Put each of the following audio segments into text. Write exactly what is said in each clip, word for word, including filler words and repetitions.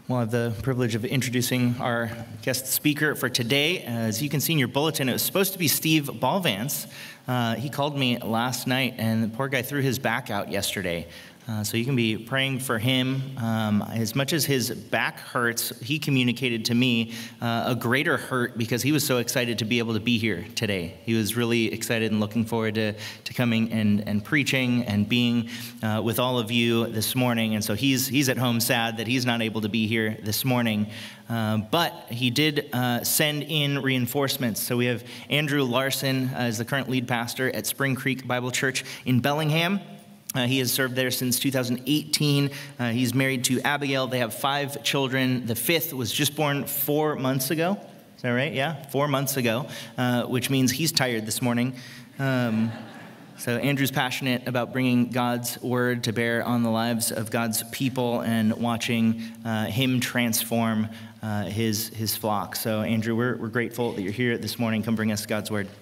We'll have the privilege of introducing our guest speaker for today. As you can see in your bulletin, it was supposed to be Steve Ballvance. Uh, he called me last night, and the poor guy threw his back out yesterday. Uh, so you can be praying for him. Um, as much as his back hurts, he communicated to me uh, a greater hurt because he was so excited to be able to be here today. He was really excited and looking forward to, to coming and, and preaching and being uh, with all of you this morning. And so he's he's at home sad that he's not able to be here this morning. Uh, but he did uh, send in reinforcements. So we have Andrew Larson uh, as the current lead pastor at Spring Creek Bible Church in Bellingham. Uh, he has served there since two thousand eighteen. Uh, he's married to Abigail. They have five children. The fifth was just born four months ago. Is that right? Yeah, four months ago, uh, which means he's tired this morning. Um, so Andrew's passionate about bringing God's word to bear on the lives of God's people and watching uh, him transform uh, his his flock. So Andrew, we're we're grateful that you're here this morning. Come bring us God's word.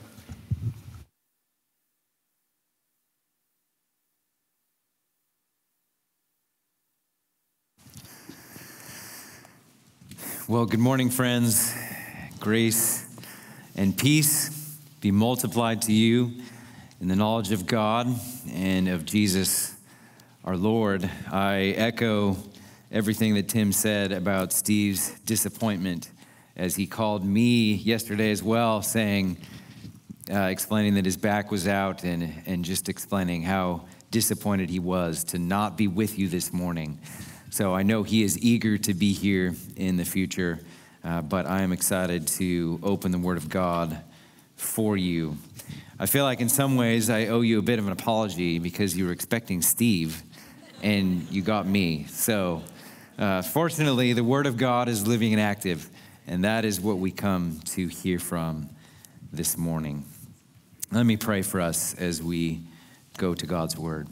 Well, good morning, friends. Grace and peace be multiplied to you in the knowledge of God and of Jesus, our Lord. I echo everything that Tim said about Steve's disappointment as he called me yesterday as well, saying, uh, explaining that his back was out and, and just explaining how disappointed he was to not be with you this morning. So I know he is eager to be here in the future, uh, but I am excited to open the Word of God for you. I feel like in some ways I owe you a bit of an apology because you were expecting Steve and you got me. So uh, fortunately, the Word of God is living and active, and that is what we come to hear from this morning. Let me pray for us as we go to God's Word.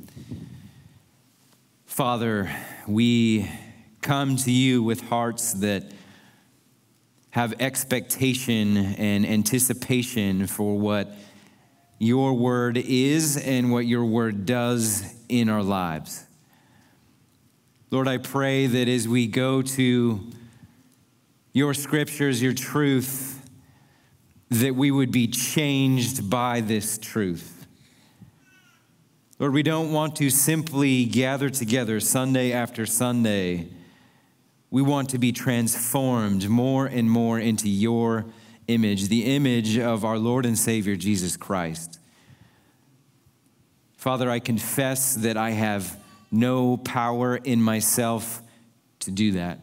Father, we come to you with hearts that have expectation and anticipation for what your word is and what your word does in our lives. Lord, I pray that as we go to your scriptures, your truth, that we would be changed by this truth. Lord, we don't want to simply gather together Sunday after Sunday. We want to be transformed more and more into your image, the image of our Lord and Savior, Jesus Christ. Father, I confess that I have no power in myself to do that.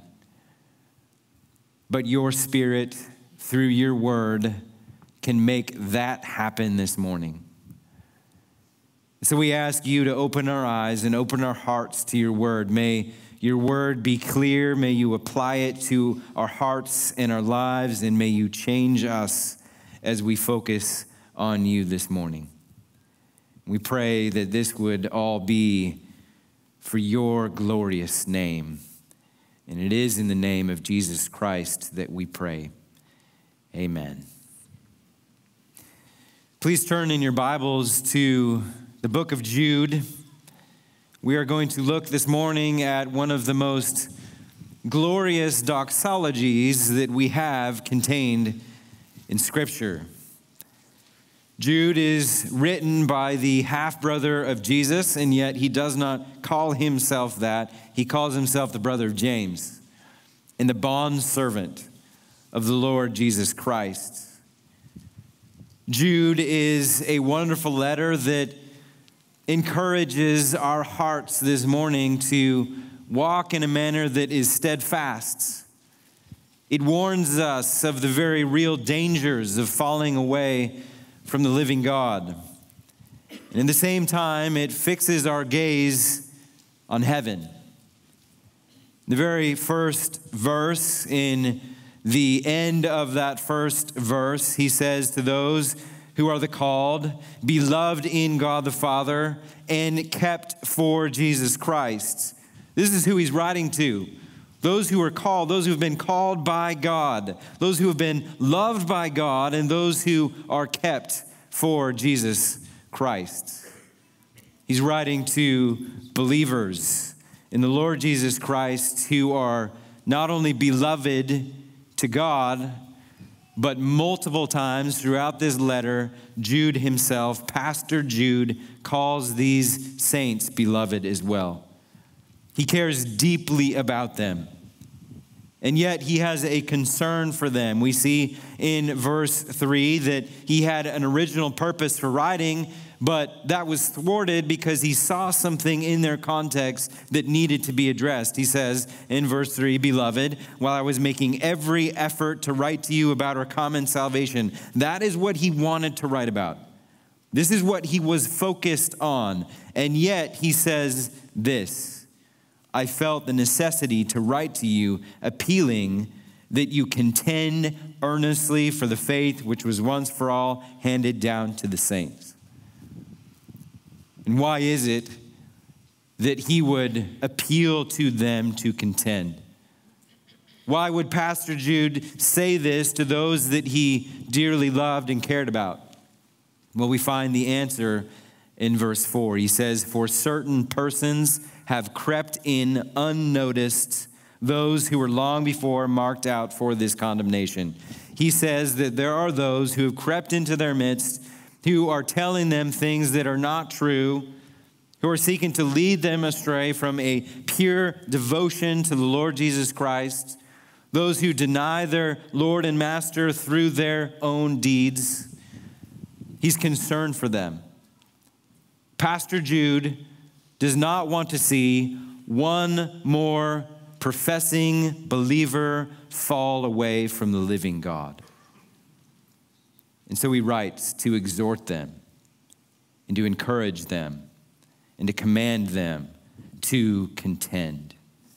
But your Spirit, through your word, can make that happen this morning. So we ask you to open our eyes and open our hearts to your word. May your word be clear. May you apply it to our hearts and our lives, and may you change us as we focus on you this morning. We pray that this would all be for your glorious name. And it is in the name of Jesus Christ that we pray. Amen. Please turn in your Bibles to the book of Jude. We are going to look this morning at one of the most glorious doxologies that we have contained in Scripture. Jude is written by the half-brother of Jesus, and yet he does not call himself that. He calls himself the brother of James and the bondservant of the Lord Jesus Christ. Jude is a wonderful letter that encourages our hearts this morning to walk in a manner that is steadfast. It warns us of the very real dangers of falling away from the living God. And at the same time, it fixes our gaze on heaven. The very first verse, in the end of that first verse, he says to those who are the called, beloved in God the Father, and kept for Jesus Christ. This is who he's writing to. Those who are called, those who have been called by God, those who have been loved by God, and those who are kept for Jesus Christ. He's writing to believers in the Lord Jesus Christ who are not only beloved to God, but multiple times throughout this letter, Jude himself, Pastor Jude, calls these saints beloved as well. He cares deeply about them. And yet he has a concern for them. We see in verse three that he had an original purpose for writing, but that was thwarted because he saw something in their context that needed to be addressed. He says in verse three, "Beloved, while I was making every effort to write to you about our common salvation," that is what he wanted to write about. This is what he was focused on. And yet he says this, "I felt the necessity to write to you, appealing that you contend earnestly for the faith which was once for all handed down to the saints." And why is it that he would appeal to them to contend? Why would Pastor Jude say this to those that he dearly loved and cared about? Well, we find the answer in verse four. He says, "For certain persons have crept in unnoticed, those who were long before marked out for this condemnation." He says that there are those who have crept into their midst, who are telling them things that are not true, who are seeking to lead them astray from a pure devotion to the Lord Jesus Christ, those who deny their Lord and Master through their own deeds. He's concerned for them. Pastor Jude does not want to see one more professing believer fall away from the living God. And so he writes to exhort them and to encourage them and to command them to contend.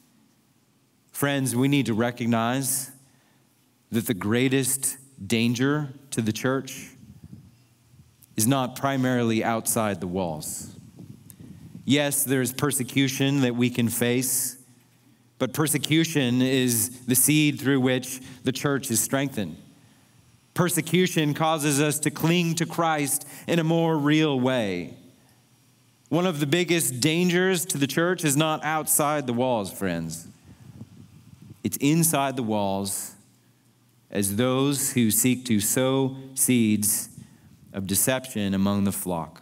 Friends, we need to recognize that the greatest danger to the church is not primarily outside the walls. Yes, there's persecution that we can face, but persecution is the seed through which the church is strengthened. Persecution causes us to cling to Christ in a more real way. One of the biggest dangers to the church is not outside the walls, friends. It's inside the walls as those who seek to sow seeds of deception among the flock.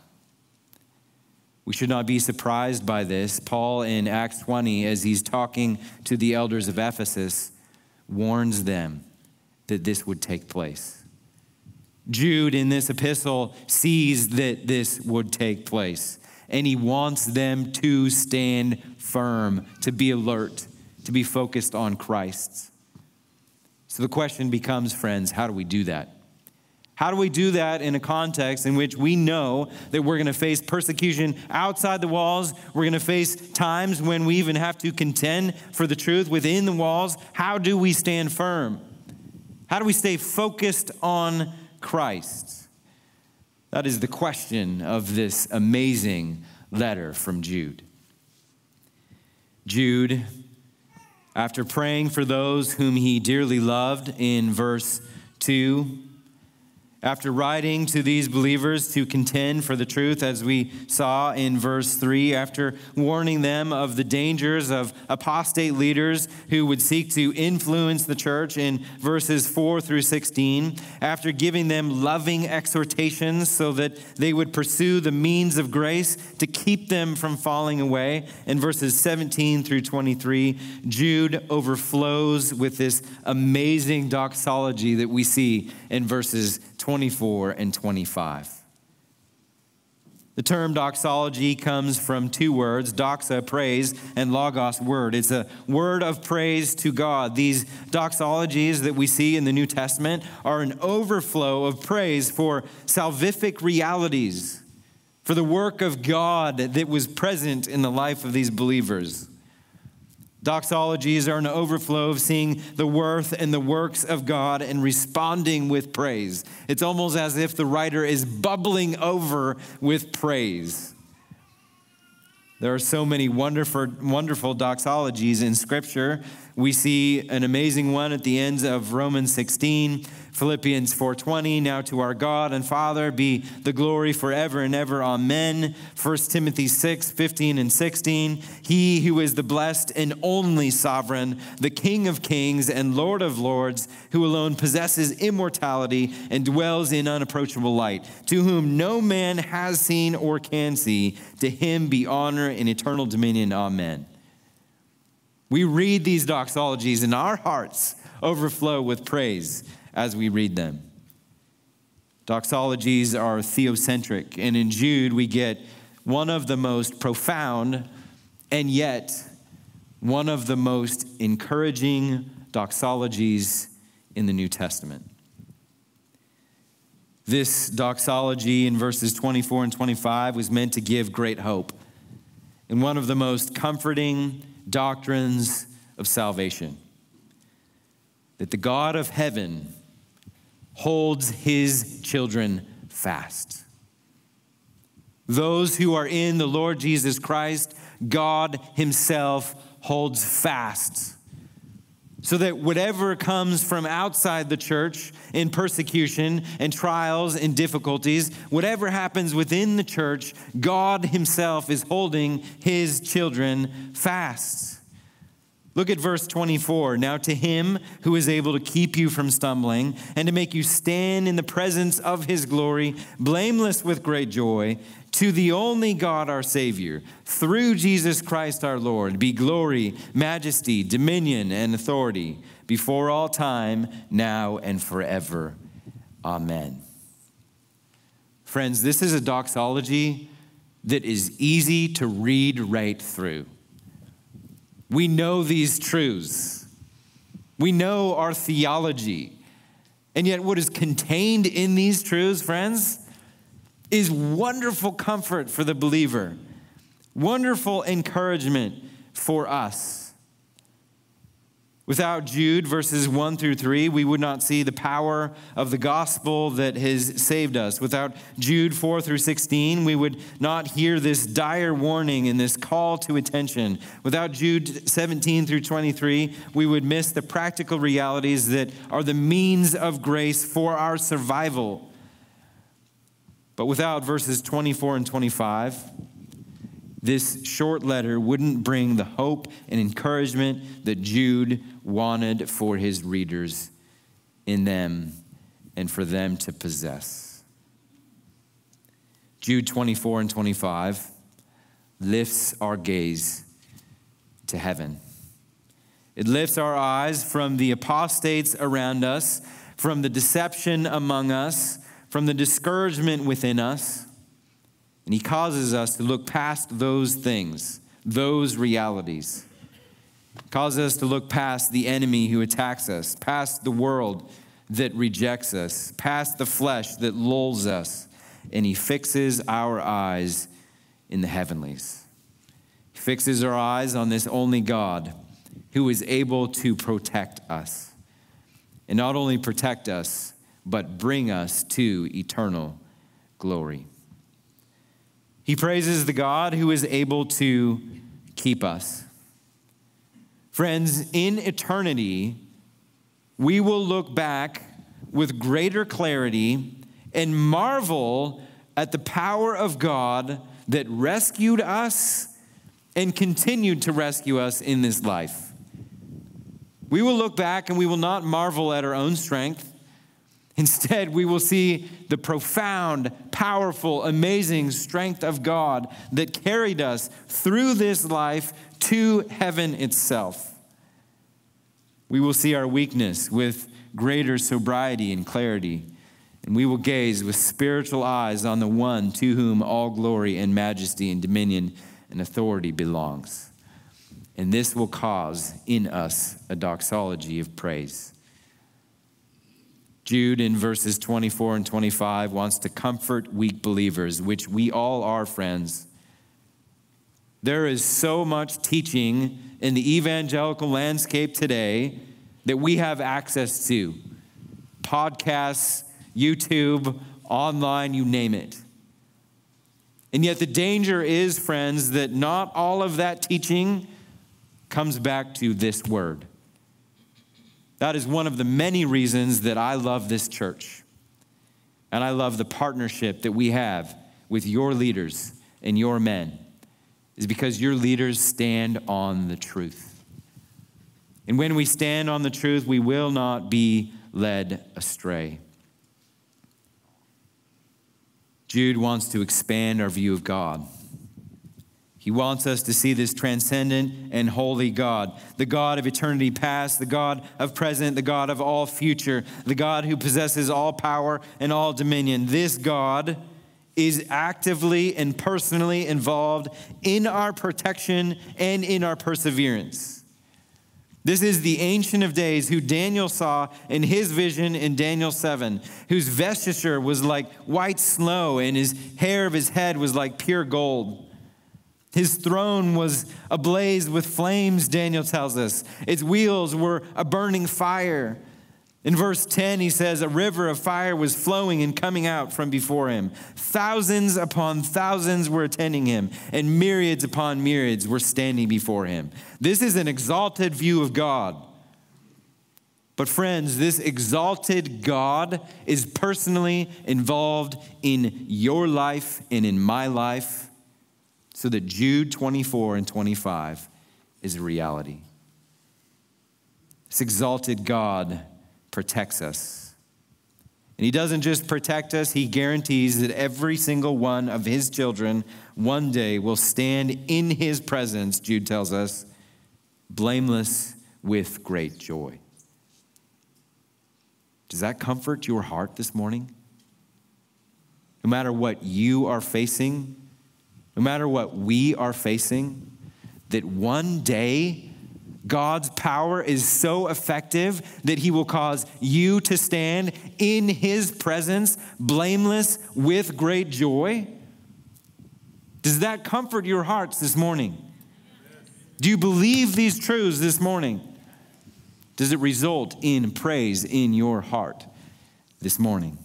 We should not be surprised by this. Paul in Acts twenty, as he's talking to the elders of Ephesus, warns them that this would take place. Jude in this epistle sees that this would take place, and he wants them to stand firm, to be alert, to be focused on Christ. So the question becomes, friends, how do we do that? How do we do that in a context in which we know that we're going to face persecution outside the walls? We're going to face times when we even have to contend for the truth within the walls. How do we stand firm? How do we stay focused on Christ? That is the question of this amazing letter from Jude. Jude, after praying for those whom he dearly loved in verse two, after writing to these believers to contend for the truth, as we saw in verse three, after warning them of the dangers of apostate leaders who would seek to influence the church in verses four through sixteen, after giving them loving exhortations so that they would pursue the means of grace to keep them from falling away, in verses seventeen through twenty-three, Jude overflows with this amazing doxology that we see in verses twenty-four and twenty-five. The term doxology comes from two words, doxa, praise, and logos, word. It's a word of praise to God. These doxologies that we see in the New Testament are an overflow of praise for salvific realities, for the work of God that was present in the life of these believers. Doxologies are an overflow of seeing the worth and the works of God and responding with praise. It's almost as if the writer is bubbling over with praise. There are so many wonderful, wonderful doxologies in Scripture. We see an amazing one at the end of Romans sixteen. Philippians four twenty, now to our God and Father be the glory forever and ever. Amen. First Timothy six fifteen and sixteen, he who is the blessed and only sovereign, the King of kings and Lord of lords, who alone possesses immortality and dwells in unapproachable light, to whom no man has seen or can see, to him be honor and eternal dominion. Amen. We read these doxologies and our hearts overflow with praise as we read them. Doxologies are theocentric, and in Jude we get one of the most profound and yet one of the most encouraging doxologies in the New Testament. This doxology in verses twenty-four and twenty-five was meant to give great hope in one of the most comforting doctrines of salvation, that the God of heaven holds his children fast. Those who are in the Lord Jesus Christ, God himself holds fast. So that whatever comes from outside the church in persecution and trials and difficulties, whatever happens within the church, God himself is holding his children fast. Look at verse twenty-four. Now to him who is able to keep you from stumbling and to make you stand in the presence of his glory, blameless with great joy, to the only God our Savior, through Jesus Christ our Lord, be glory, majesty, dominion, and authority before all time, now and forever. Amen. Friends, this is a doxology that is easy to read right through. We know these truths. We know our theology. And yet what is contained in these truths, friends, is wonderful comfort for the believer, wonderful encouragement for us. Without Jude, verses one through three, we would not see the power of the gospel that has saved us. Without Jude four through sixteen, we would not hear this dire warning and this call to attention. Without Jude seventeen through twenty-three, we would miss the practical realities that are the means of grace for our survival. But without verses twenty-four and twenty-five, this short letter wouldn't bring the hope and encouragement that Jude wanted for his readers in them and for them to possess. Jude twenty-four and twenty-five lifts our gaze to heaven. It lifts our eyes from the apostates around us, from the deception among us, from the discouragement within us. And he causes us to look past those things, those realities. Causes us to look past the enemy who attacks us, past the world that rejects us, past the flesh that lulls us. And he fixes our eyes in the heavenlies. He fixes our eyes on this only God who is able to protect us. And not only protect us, but bring us to eternal glory. He praises the God who is able to keep us. Friends, in eternity, we will look back with greater clarity and marvel at the power of God that rescued us and continued to rescue us in this life. We will look back and we will not marvel at our own strength. Instead, we will see the profound, powerful, amazing strength of God that carried us through this life to heaven itself. We will see our weakness with greater sobriety and clarity, and we will gaze with spiritual eyes on the one to whom all glory and majesty and dominion and authority belongs. And this will cause in us a doxology of praise. Jude in verses twenty-four and twenty-five wants to comfort weak believers, which we all are, friends. There is so much teaching in the evangelical landscape today that we have access to. Podcasts, YouTube, online, you name it. And yet the danger is, friends, that not all of that teaching comes back to this word. That is one of the many reasons that I love this church. And I love the partnership that we have with your leaders and your men, is because your leaders stand on the truth. And when we stand on the truth, we will not be led astray. Jude wants to expand our view of God. He wants us to see this transcendent and holy God, the God of eternity past, the God of present, the God of all future, the God who possesses all power and all dominion. This God is actively and personally involved in our protection and in our perseverance. This is the Ancient of Days who Daniel saw in his vision in Daniel seven, whose vesture was like white snow and his hair of his head was like pure gold. His throne was ablaze with flames, Daniel tells us. Its wheels were a burning fire. In verse ten, he says, a river of fire was flowing and coming out from before him. Thousands upon thousands were attending him, and myriads upon myriads were standing before him. This is an exalted view of God. But friends, this exalted God is personally involved in your life and in my life, so that Jude twenty-four and twenty-five is a reality. This exalted God protects us. And he doesn't just protect us, he guarantees that every single one of his children one day will stand in his presence, Jude tells us, blameless with great joy. Does that comfort your heart this morning? No matter what you are facing, no matter what we are facing, that one day God's power is so effective that he will cause you to stand in his presence, blameless with great joy? Does that comfort your hearts this morning? Do you believe these truths this morning? Does it result in praise in your heart this morning?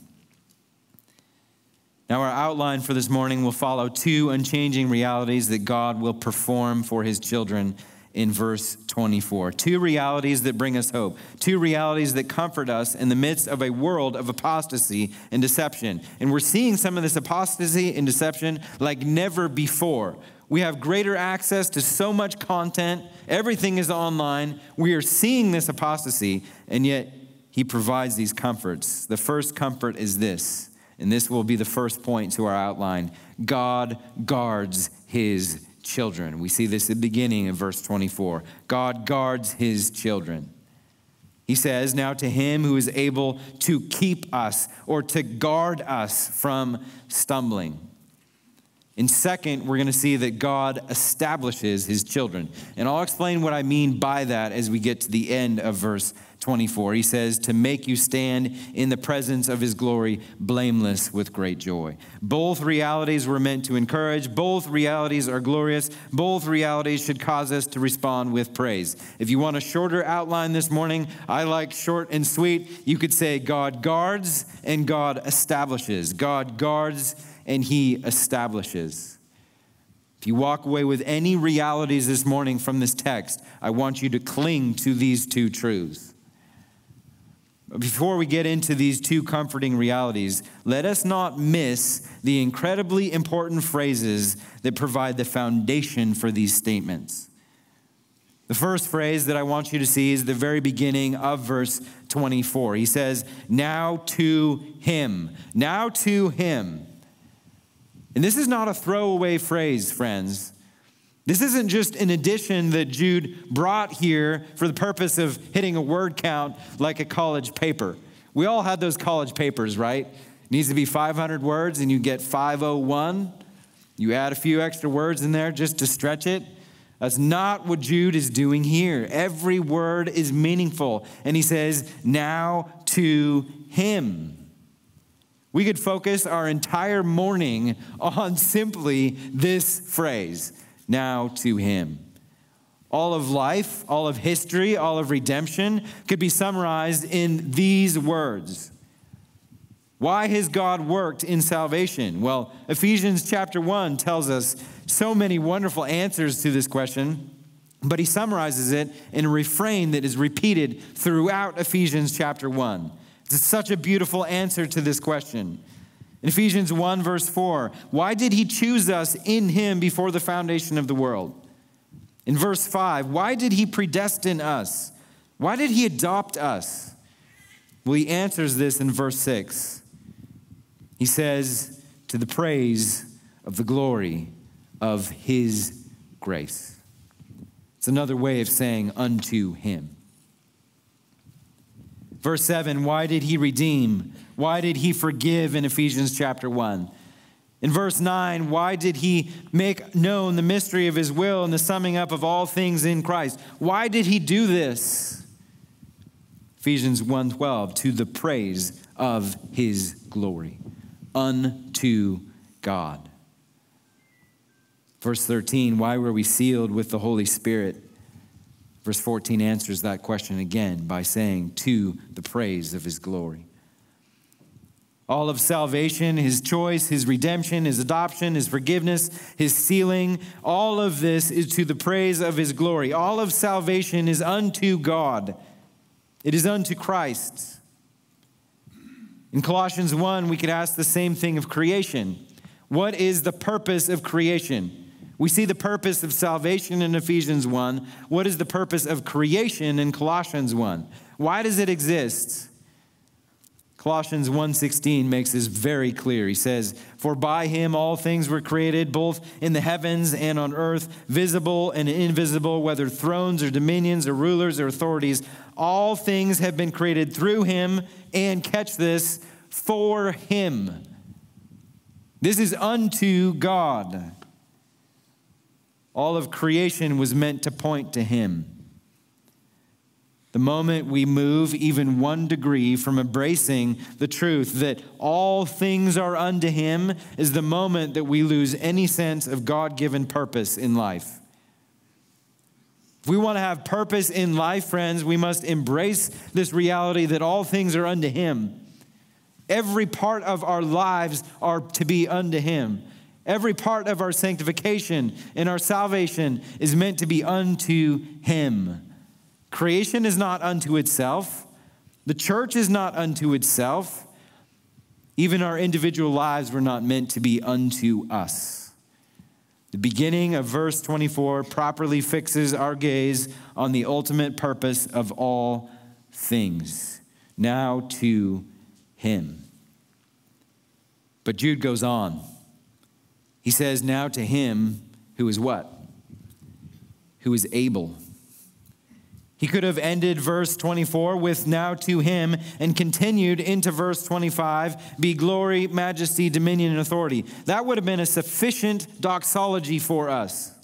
Now, our outline for this morning will follow two unchanging realities that God will perform for his children in verse twenty-four. Two realities that bring us hope. Two realities that comfort us in the midst of a world of apostasy and deception. And we're seeing some of this apostasy and deception like never before. We have greater access to so much content. Everything is online. We are seeing this apostasy, and yet he provides these comforts. The first comfort is this, and this will be the first point to our outline. God guards his children. We see this at the beginning of verse twenty-four. God guards his children. He says, now to him who is able to keep us or to guard us from stumbling. And second, we're going to see that God establishes his children. And I'll explain what I mean by that as we get to the end of verse twenty-four. He says, to make you stand in the presence of his glory, blameless with great joy. Both realities were meant to encourage. Both realities are glorious. Both realities should cause us to respond with praise. If you want a shorter outline this morning, I like short and sweet. You could say God guards and God establishes. God guards and he establishes. If you walk away with any realities this morning from this text, I want you to cling to these two truths. Before we get into these two comforting realities, let us not miss the incredibly important phrases that provide the foundation for these statements. The first phrase that I want you to see is the very beginning of verse twenty-four. He says, now to him, now to him. And this is not a throwaway phrase, friends. This isn't just an addition that Jude brought here for the purpose of hitting a word count like a college paper. We all had those college papers, right? It needs to be five hundred words and you get five oh one. You add a few extra words in there just to stretch it. That's not what Jude is doing here. Every word is meaningful. And he says, now to him. We could focus our entire morning on simply this phrase, now to him. All of life, all of history, all of redemption could be summarized in these words. Why has God worked in salvation? Well, Ephesians chapter one tells us so many wonderful answers to this question. But he summarizes it in a refrain that is repeated throughout Ephesians chapter one. It's such a beautiful answer to this question. In Ephesians one, verse four, why did he choose us in him before the foundation of the world? In verse five, why did he predestine us? Why did he adopt us? Well, he answers this in verse six. He says, to the praise of the glory of his grace. It's another way of saying unto him. Verse seven, why did he redeem? Why did he forgive in Ephesians chapter one? In verse nine, why did he make known the mystery of his will and the summing up of all things in Christ? Why did he do this? Ephesians one twelve, to the praise of his glory, unto God. Verse thirteen, why were we sealed with the Holy Spirit? Verse fourteen answers that question again by saying, to the praise of his glory. All of salvation, his choice, his redemption, his adoption, his forgiveness, his sealing, all of this is to the praise of his glory. All of salvation is unto God. It is unto Christ. In Colossians one, we could ask the same thing of creation. What is the purpose of creation? We see the purpose of salvation in Ephesians one. What is the purpose of creation in Colossians one? Why does it exist? Colossians one sixteen makes this very clear. He says, for by him all things were created, both in the heavens and on earth, visible and invisible, whether thrones or dominions or rulers or authorities. All things have been created through him, and catch this, for him. This is unto God. All of creation was meant to point to him. The moment we move even one degree from embracing the truth that all things are unto him is the moment that we lose any sense of God-given purpose in life. If we want to have purpose in life, friends, we must embrace this reality that all things are unto him. Every part of our lives are to be unto him. Every part of our sanctification and our salvation is meant to be unto him. Creation is not unto itself. The church is not unto itself. Even our individual lives were not meant to be unto us. The beginning of verse twenty-four properly fixes our gaze on the ultimate purpose of all things. Now to him. But Jude goes on. He says, now to him who is what? Who is able. He could have ended verse twenty-four with now to him and continued into verse twenty-five, be glory, majesty, dominion, and authority. That would have been a sufficient doxology for us.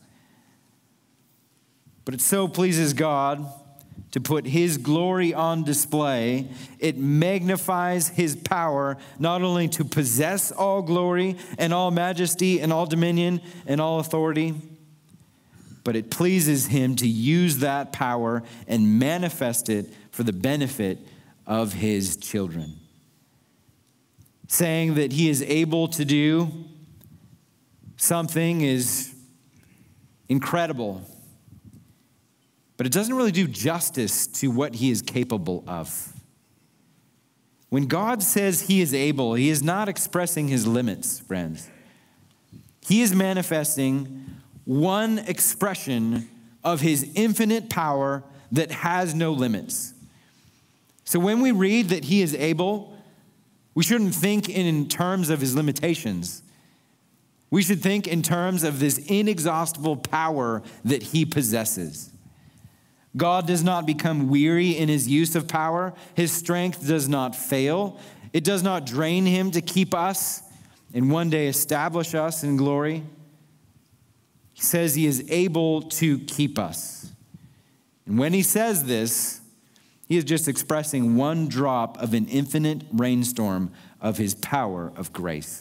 But it so pleases God to put his glory on display. It magnifies his power, not only to possess all glory and all majesty and all dominion and all authority, but it pleases him to use that power and manifest it for the benefit of his children. Saying that he is able to do something is incredible. But it doesn't really do justice to what he is capable of. When God says he is able, he is not expressing his limits, friends. He is manifesting one expression of his infinite power that has no limits. So when we read that he is able, we shouldn't think in terms of his limitations. We should think in terms of this inexhaustible power that he possesses. God does not become weary in his use of power. His strength does not fail. It does not drain him to keep us and one day establish us in glory. He says he is able to keep us. And when he says this, he is just expressing one drop of an infinite rainstorm of his power of grace.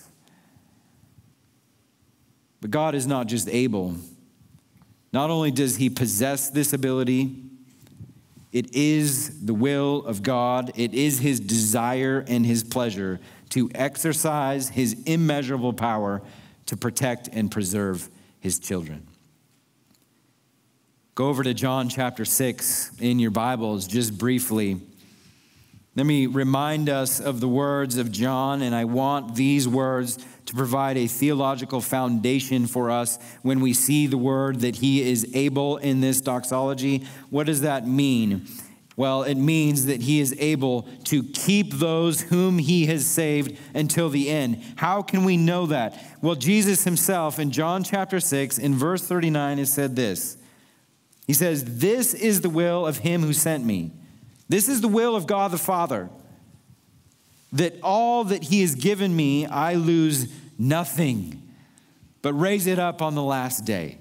But God is not just able. Not only does he possess this ability, it is the will of God, it is his desire and his pleasure to exercise his immeasurable power to protect and preserve his children. Go over to John chapter six in your Bibles just briefly. Let me remind us of the words of John, and I want these words to provide a theological foundation for us when we see the word that he is able in this doxology. What does that mean? Well, it means that he is able to keep those whom he has saved until the end. How can we know that? Well, Jesus himself in John chapter six, in verse thirty-nine, has said this. He says, "This is the will of him who sent me. This is the will of God the Father, that all that he has given me, I lose nothing, but raise it up on the last day."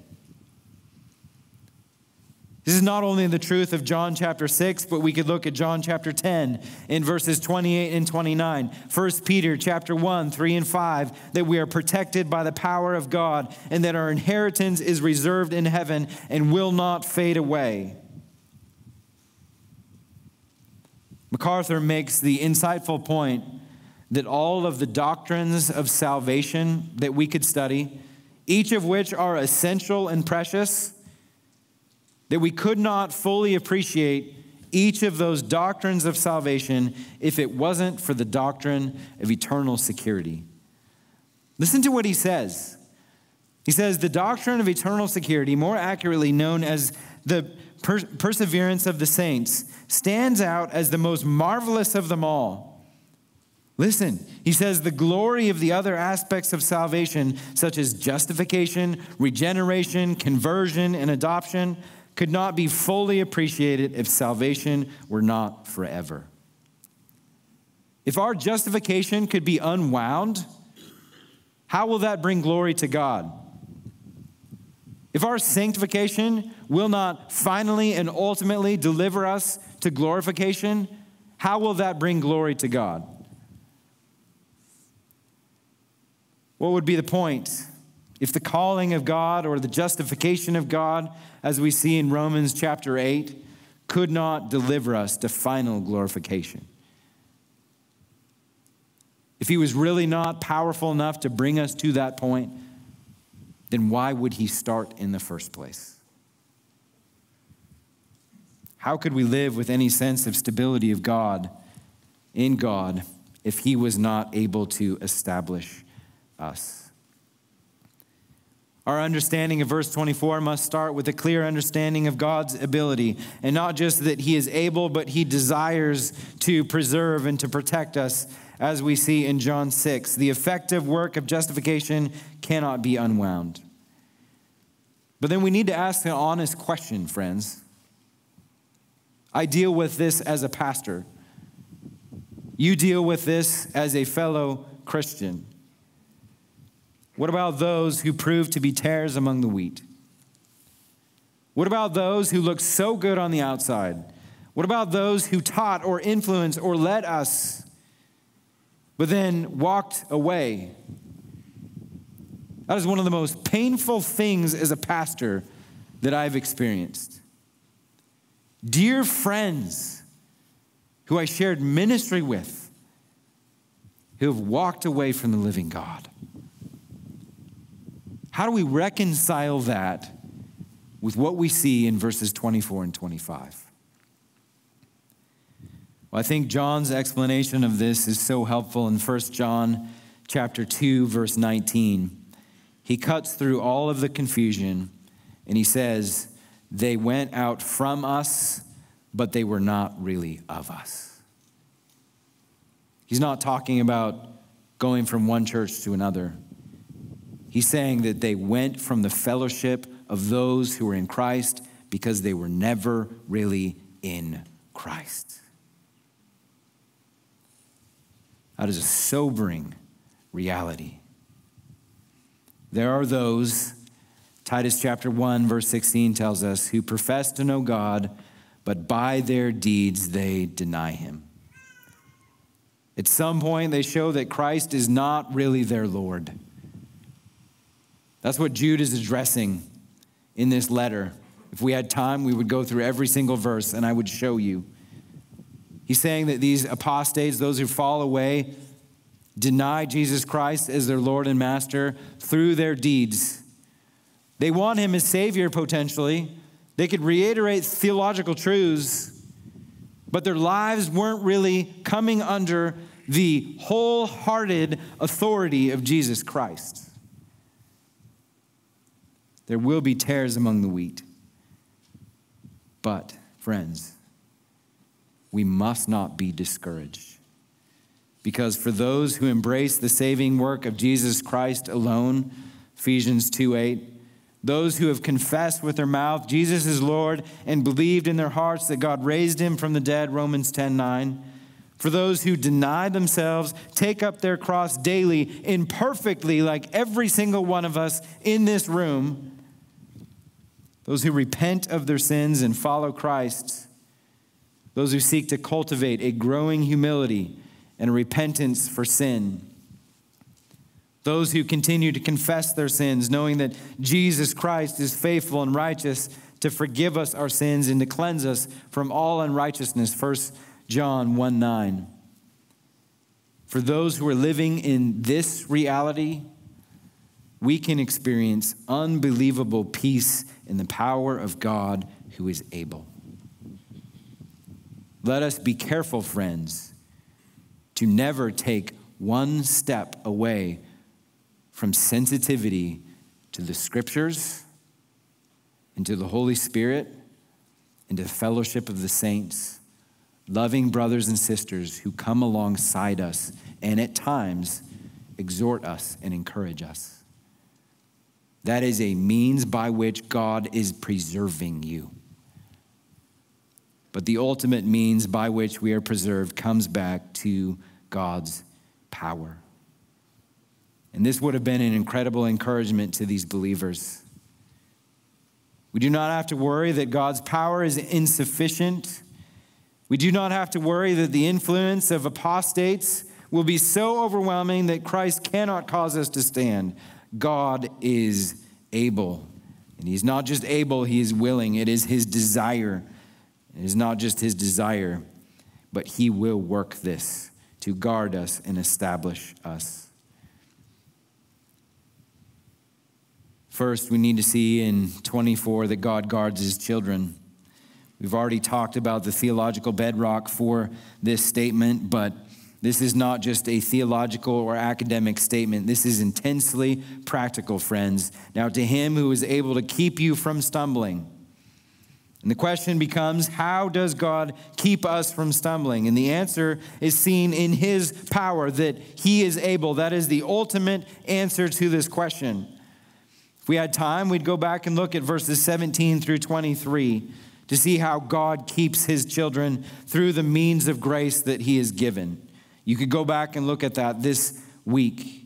This is not only the truth of John chapter six, but we could look at John chapter ten in verses twenty-eight and twenty-nine. First Peter chapter one, three and five, that we are protected by the power of God and that our inheritance is reserved in heaven and will not fade away. MacArthur makes the insightful point that all of the doctrines of salvation that we could study, each of which are essential and precious, that we could not fully appreciate each of those doctrines of salvation if it wasn't for the doctrine of eternal security. Listen to what he says. He says, the doctrine of eternal security, more accurately known as the per- perseverance of the saints, stands out as the most marvelous of them all. Listen, he says the glory of the other aspects of salvation, such as justification, regeneration, conversion, and adoption, could not be fully appreciated if salvation were not forever. If our justification could be unwound, how will that bring glory to God? If our sanctification will not finally and ultimately deliver us to glorification, how will that bring glory to God? What would be the point if the calling of God or the justification of God, as we see in Romans chapter eight, could not deliver us to final glorification? If he was really not powerful enough to bring us to that point, then why would he start in the first place? How could we live with any sense of stability of God, in God, if he was not able to establish us? Our understanding of verse twenty-four must start with a clear understanding of God's ability, and not just that he is able, but he desires to preserve and to protect us, as we see in John six. The effective work of justification cannot be unwound. But then we need to ask an honest question, friends. I deal with this as a pastor. You deal with this as a fellow Christian. What about those who prove to be tares among the wheat? What about those who look so good on the outside? What about those who taught or influenced or led us, but then walked away? That is one of the most painful things as a pastor that I've experienced. Dear friends who I shared ministry with, who have walked away from the living God. How do we reconcile that with what we see in verses twenty-four and twenty-five? Well, I think John's explanation of this is so helpful in First John chapter two, verse nineteen. He cuts through all of the confusion and he says, they went out from us, but they were not really of us. He's not talking about going from one church to another. He's saying that they went from the fellowship of those who were in Christ because they were never really in Christ. That is a sobering reality. There are those, Titus chapter one, verse sixteen tells us, who profess to know God, but by their deeds they deny him. At some point, they show that Christ is not really their Lord. That's what Jude is addressing in this letter. If we had time, we would go through every single verse and I would show you. He's saying that these apostates, those who fall away, deny Jesus Christ as their Lord and Master through their deeds. They want him as Savior potentially, They could reiterate theological truths, but their lives weren't really coming under the wholehearted authority of Jesus Christ. There will be tares among the wheat. But, friends, we must not be discouraged. Because for those who embrace the saving work of Jesus Christ alone, Ephesians two eight, those who have confessed with their mouth Jesus is Lord and believed in their hearts that God raised him from the dead, Romans ten nine, for those who deny themselves, take up their cross daily, imperfectly, like every single one of us in this room, those who repent of their sins and follow Christ, those who seek to cultivate a growing humility and a repentance for sin, those who continue to confess their sins, knowing that Jesus Christ is faithful and righteous to forgive us our sins and to cleanse us from all unrighteousness, First John one nine. For those who are living in this reality, we can experience unbelievable peace in the power of God who is able. Let us be careful, friends, to never take one step away from sensitivity to the Scriptures and to the Holy Spirit and to the fellowship of the saints, loving brothers and sisters who come alongside us and at times exhort us and encourage us. That is a means by which God is preserving you. But the ultimate means by which we are preserved comes back to God's power. And this would have been an incredible encouragement to these believers. We do not have to worry that God's power is insufficient. We do not have to worry that the influence of apostates will be so overwhelming that Christ cannot cause us to stand. God is able. And he's not just able, he is willing. It is his desire. It is not just his desire, but he will work this to guard us and establish us. First, we need to see in twenty-four that God guards his children. We've already talked about the theological bedrock for this statement, but this is not just a theological or academic statement. This is intensely practical, friends. Now, to him who is able to keep you from stumbling. And the question becomes, how does God keep us from stumbling? And the answer is seen in his power, that he is able. That is the ultimate answer to this question. If we had time, we'd go back and look at verses seventeen through twenty-three to see how God keeps his children through the means of grace that he has given. You could go back and look at that this week.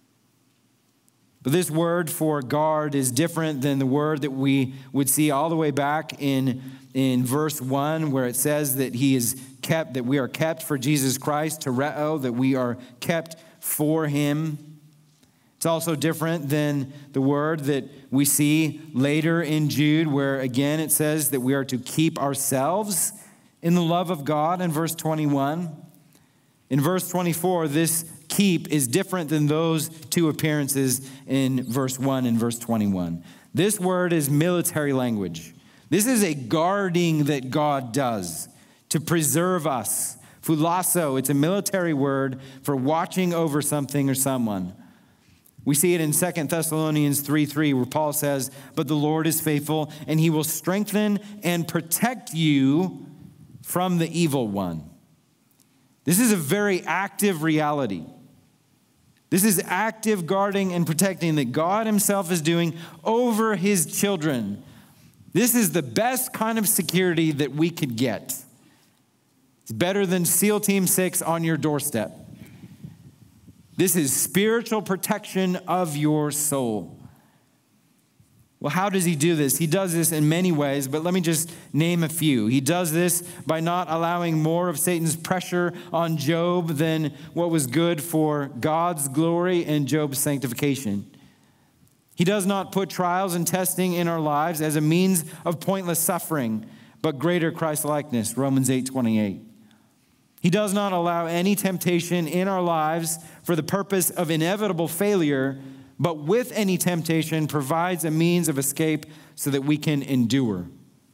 But this word for guard is different than the word that we would see all the way back in, in verse one, where it says that he is kept, that we are kept for Jesus Christ, tereo, that we are kept for him. It's also different than the word that we see later in Jude, where again it says that we are to keep ourselves in the love of God in verse twenty-one. In verse twenty-four, this keep is different than those two appearances in verse one and verse twenty-one. This word is military language. This is a guarding that God does to preserve us. Phulasso, it's a military word for watching over something or someone. We see it in Second Thessalonians three three, where Paul says, "But the Lord is faithful, and he will strengthen and protect you from the evil one." This is a very active reality. This is active guarding and protecting that God himself is doing over his children. This is the best kind of security that we could get. It's better than SEAL Team six on your doorstep. This is spiritual protection of your soul. Well, how does he do this? He does this in many ways, but let me just name a few. He does this by not allowing more of Satan's pressure on Job than what was good for God's glory and Job's sanctification. He does not put trials and testing in our lives as a means of pointless suffering, but greater Christ-likeness, Romans eight twenty-eight. He does not allow any temptation in our lives for the purpose of inevitable failure, but with any temptation provides a means of escape so that we can endure,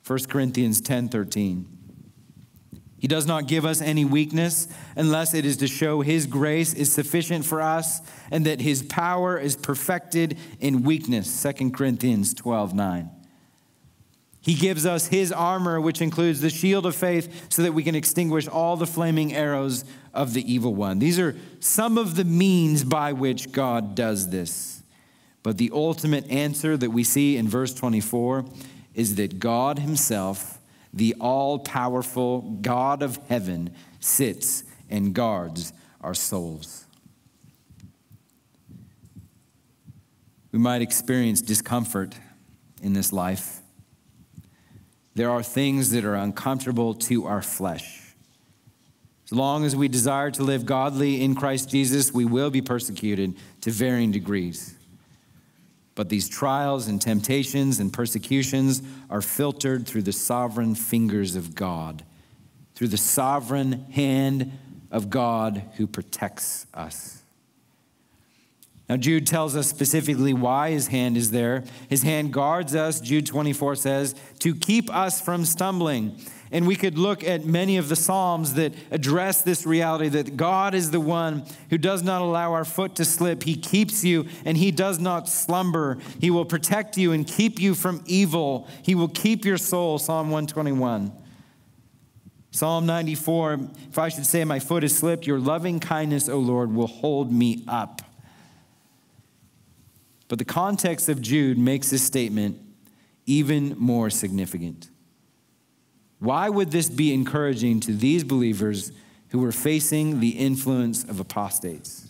First Corinthians ten thirteen. He does not give us any weakness unless it is to show his grace is sufficient for us and that his power is perfected in weakness. Second Corinthians twelve nine. He gives us his armor, which includes the shield of faith, so that we can extinguish all the flaming arrows of the evil one. These are some of the means by which God does this. But the ultimate answer that we see in verse twenty-four is that God himself, the all-powerful God of heaven, sits and guards our souls. We might experience discomfort in this life. There are things that are uncomfortable to our flesh. As long as we desire to live godly in Christ Jesus, we will be persecuted to varying degrees. But these trials and temptations and persecutions are filtered through the sovereign fingers of God, through the sovereign hand of God who protects us. Now, Jude tells us specifically why his hand is there. His hand guards us, Jude twenty-four says, to keep us from stumbling. And we could look at many of the Psalms that address this reality that God is the one who does not allow our foot to slip. He keeps you and he does not slumber. He will protect you and keep you from evil. He will keep your soul, Psalm one twenty-one. Psalm ninety-four, if I should say my foot has slipped, your loving kindness, O Lord, will hold me up. But the context of Jude makes this statement even more significant. Why would this be encouraging to these believers who were facing the influence of apostates?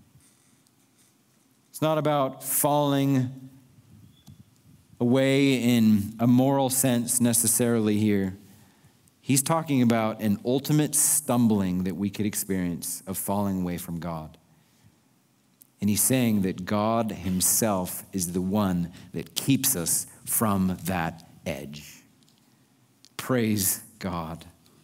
It's not about falling away in a moral sense necessarily here. He's talking about an ultimate stumbling that we could experience of falling away from God. And he's saying that God himself is the one that keeps us from that edge. Praise God.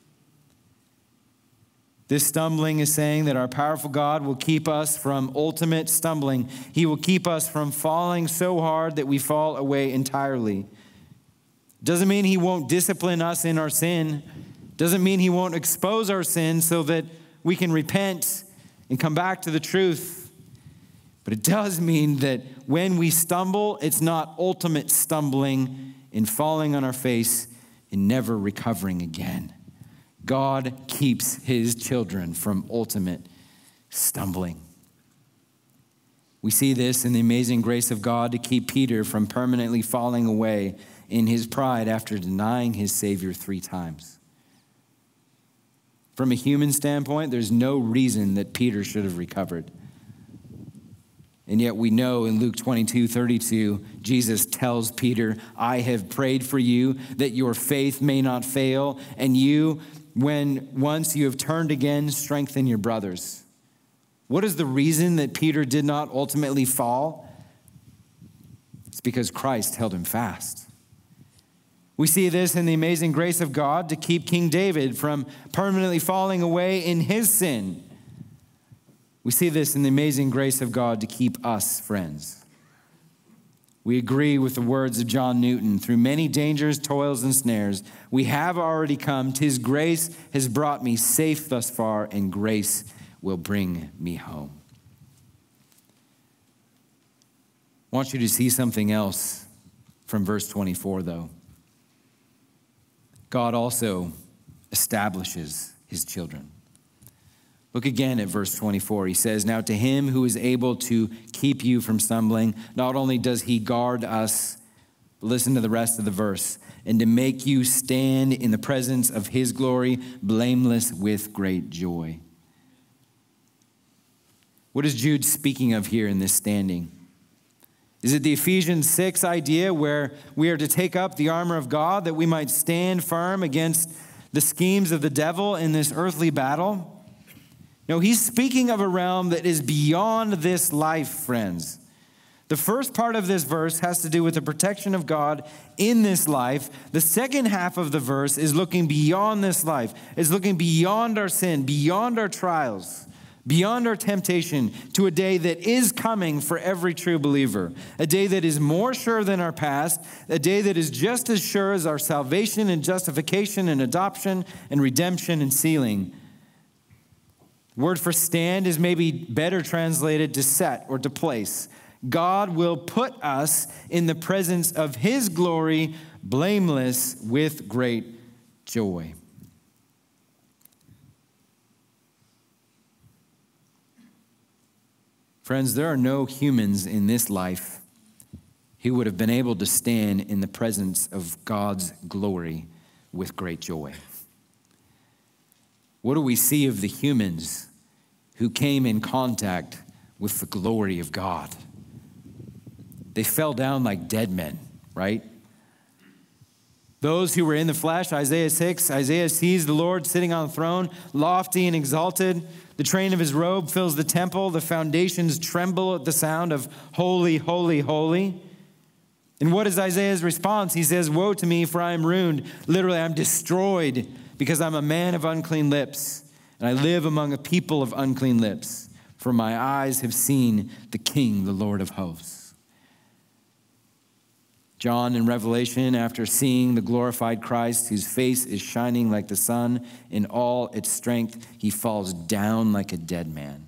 This stumbling is saying that our powerful God will keep us from ultimate stumbling. He will keep us from falling so hard that we fall away entirely. Doesn't mean he won't discipline us in our sin. Doesn't mean he won't expose our sin so that we can repent and come back to the truth. But it does mean that when we stumble, it's not ultimate stumbling in falling on our face and never recovering again. God keeps his children from ultimate stumbling. We see this in the amazing grace of God to keep Peter from permanently falling away in his pride after denying his Savior three times. From a human standpoint, there's no reason that Peter should have recovered. And yet we know in Luke twenty-two thirty-two, Jesus tells Peter, I have prayed for you that your faith may not fail, and you, when once you have turned again, strengthen your brothers. What is the reason that Peter did not ultimately fall? It's because Christ held him fast. We see this in the amazing grace of God to keep King David from permanently falling away in his sin. We see this in the amazing grace of God to keep us friends. We agree with the words of John Newton. Through many dangers, toils, and snares, we have already come. 'Tis grace has brought me safe thus far, and grace will bring me home. I want you to see something else from verse twenty-four, though. God also establishes his children. Look again at verse twenty-four. He says, now to him who is able to keep you from stumbling, not only does he guard us, but listen to the rest of the verse, and to make you stand in the presence of his glory, blameless with great joy. What is Jude speaking of here in this standing? Is it the Ephesians six idea where we are to take up the armor of God that we might stand firm against the schemes of the devil in this earthly battle? No, he's speaking of a realm that is beyond this life, friends. The first part of this verse has to do with the protection of God in this life. The second half of the verse is looking beyond this life. It's looking beyond our sin, beyond our trials, beyond our temptation, to a day that is coming for every true believer, a day that is more sure than our past, a day that is just as sure as our salvation and justification and adoption and redemption and sealing. Word for stand is maybe better translated to set or to place. God will put us in the presence of his glory, blameless with great joy. Friends, there are no humans in this life who would have been able to stand in the presence of God's glory with great joy. What do we see of the humans who came in contact with the glory of God? They fell down like dead men, right? Those who were in the flesh, Isaiah six, Isaiah sees the Lord sitting on the throne, lofty and exalted. The train of his robe fills the temple. The foundations tremble at the sound of holy, holy, holy. And what is Isaiah's response? He says, woe to me, for I am ruined. Literally, I'm destroyed because I'm a man of unclean lips, and I live among a people of unclean lips. For my eyes have seen the King, the Lord of hosts. John in Revelation, after seeing the glorified Christ, whose face is shining like the sun in all its strength, he falls down like a dead man.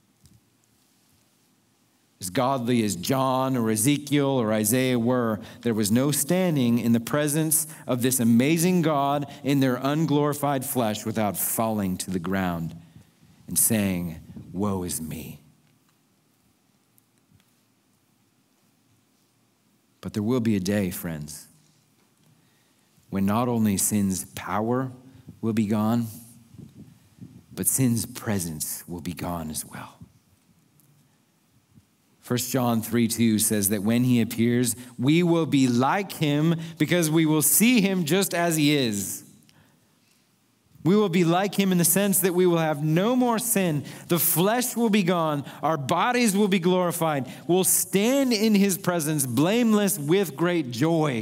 As godly as John or Ezekiel or Isaiah were, there was no standing in the presence of this amazing God in their unglorified flesh without falling to the ground and saying, woe is me. But there will be a day, friends, when not only sin's power will be gone, but sin's presence will be gone as well. First John three two says that when he appears, we will be like him because we will see him just as he is. We will be like him in the sense that we will have no more sin. The flesh will be gone. Our bodies will be glorified. We'll stand in his presence blameless with great joy.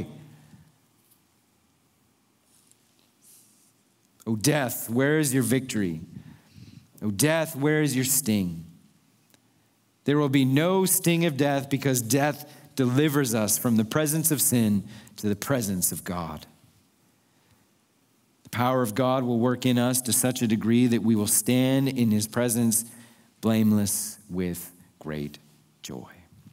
O death, where is your victory? O death, where is your sting? There will be no sting of death because death delivers us from the presence of sin to the presence of God. The power of God will work in us to such a degree that we will stand in his presence blameless with great joy.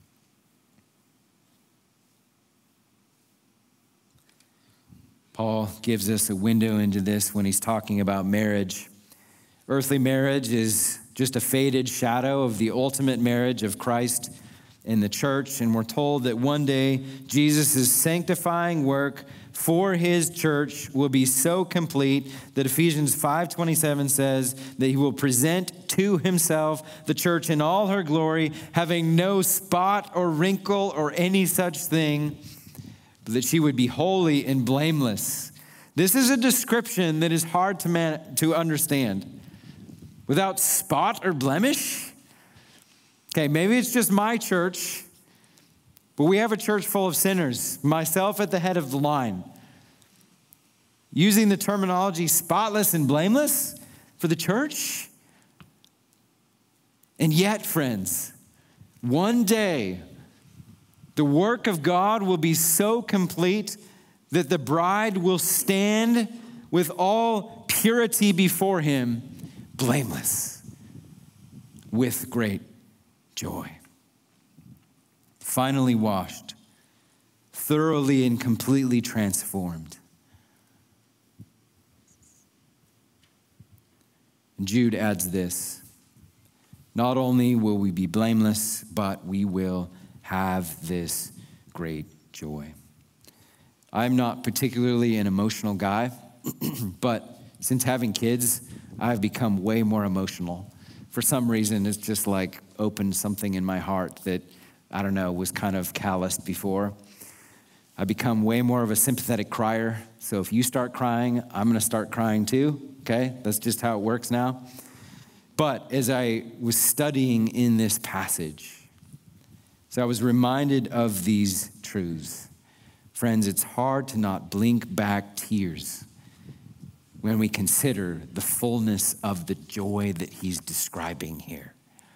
Paul gives us a window into this when he's talking about marriage. Earthly marriage is just a faded shadow of the ultimate marriage of Christ and the church, and we're told that one day Jesus' sanctifying work for his church will be so complete that Ephesians five twenty-seven says that he will present to himself the church in all her glory, having no spot or wrinkle or any such thing, but that she would be holy and blameless. This is a description that is hard to man- to understand. Without spot or blemish? Okay, maybe it's just my church, but we have a church full of sinners, myself at the head of the line. Using the terminology spotless and blameless for the church? And yet, friends, one day, the work of God will be so complete that the bride will stand with all purity before him, blameless, with great joy. Finally washed, thoroughly and completely transformed. And Jude adds this: not only will we be blameless, but we will have this great joy. I'm not particularly an emotional guy, but since having kids, I've become way more emotional. For some reason, it's just like opened something in my heart that, I don't know, was kind of calloused before. I become way more of a sympathetic crier. So if you start crying, I'm going to start crying too, okay? That's just how it works now. But as I was studying in this passage, so I was reminded of these truths. Friends, it's hard to not blink back tears when we consider the fullness of the joy that he's describing here.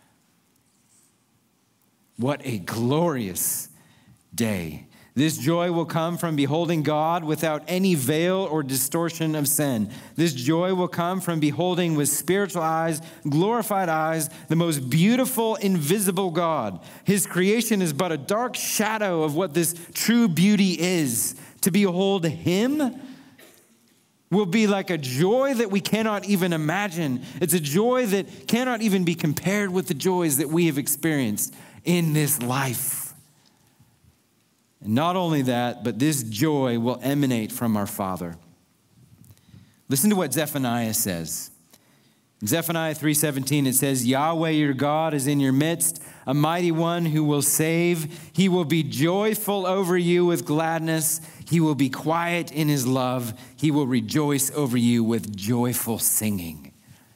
What a glorious day. This joy will come from beholding God without any veil or distortion of sin. This joy will come from beholding with spiritual eyes, glorified eyes, the most beautiful, invisible God. His creation is but a dark shadow of what this true beauty is. To behold him will be like a joy that we cannot even imagine. It's a joy that cannot even be compared with the joys that we have experienced in this life. And not only that, but this joy will emanate from our Father. Listen to what Zephaniah says. In Zephaniah three seventeen, it says, Yahweh your God is in your midst, a mighty one who will save. He will be joyful over you with gladness. He will be quiet in his love. He will rejoice over you with joyful singing.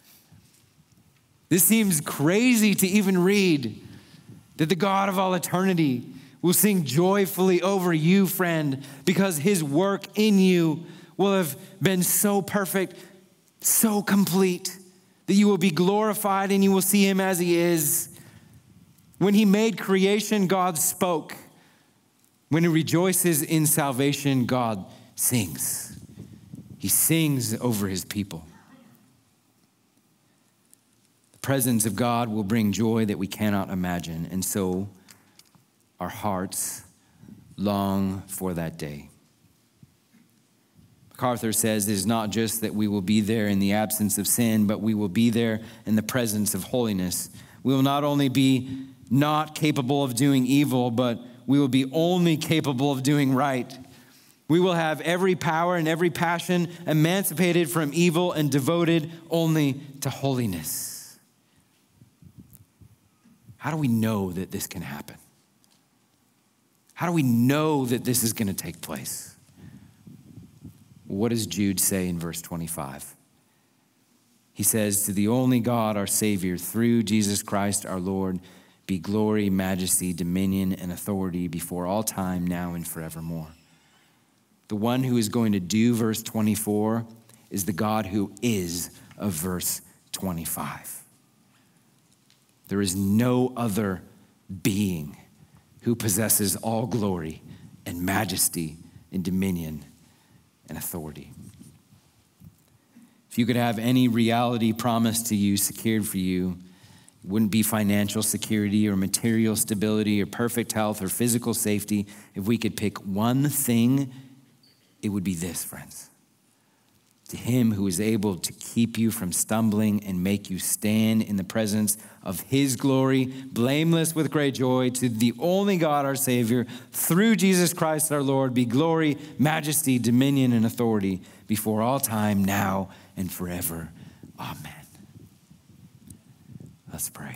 This seems crazy to even read, that the God of all eternity will sing joyfully over you, friend, because his work in you will have been so perfect, so complete, that you will be glorified and you will see him as he is. When he made creation, God spoke. When he rejoices in salvation, God sings. He sings over his people. The presence of God will bring joy that we cannot imagine, and so our hearts long for that day. MacArthur says it is not just that we will be there in the absence of sin, but we will be there in the presence of holiness. We will not only be not capable of doing evil, but we will be only capable of doing right. We will have every power and every passion emancipated from evil and devoted only to holiness. How do we know that this can happen? How do we know that this is going to take place? What does Jude say in verse twenty-five? He says, to the only God, our Savior, through Jesus Christ our Lord, be glory, majesty, dominion, and authority before all time, now and forevermore. The one who is going to do verse twenty-four is the God who is of verse twenty-five. There is no other being who possesses all glory and majesty and dominion and authority. If you could have any reality promised to you, secured for you, it wouldn't be financial security or material stability or perfect health or physical safety. If we could pick one thing, it would be this, friends. To him who is able to keep you from stumbling and make you stand in the presence of his glory, blameless with great joy, to the only God, our Savior, through Jesus Christ our Lord, be glory, majesty, dominion, and authority before all time, now and forever. Amen. Let's pray.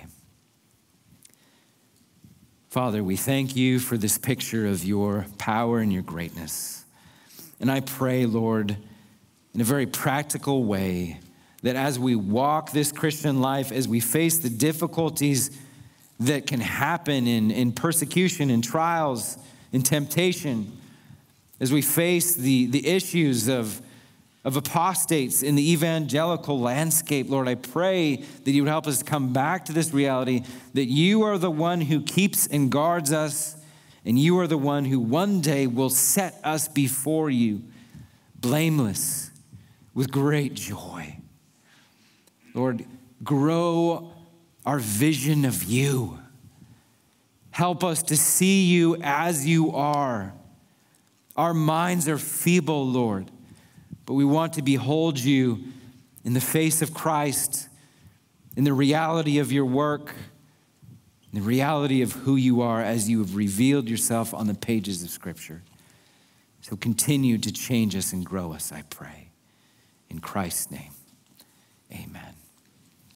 Father, we thank you for this picture of your power and your greatness. And I pray, Lord, in a very practical way, that as we walk this Christian life, as we face the difficulties that can happen in, in persecution, in trials, in temptation, as we face the, the issues of, of apostates in the evangelical landscape, Lord, I pray that you would help us come back to this reality that you are the one who keeps and guards us, and you are the one who one day will set us before you, blameless, with great joy. Lord, grow our vision of you. Help us to see you as you are. Our minds are feeble, Lord, but we want to behold you in the face of Christ, in the reality of your work, in the reality of who you are as you have revealed yourself on the pages of Scripture. So continue to change us and grow us, I pray. In Christ's name.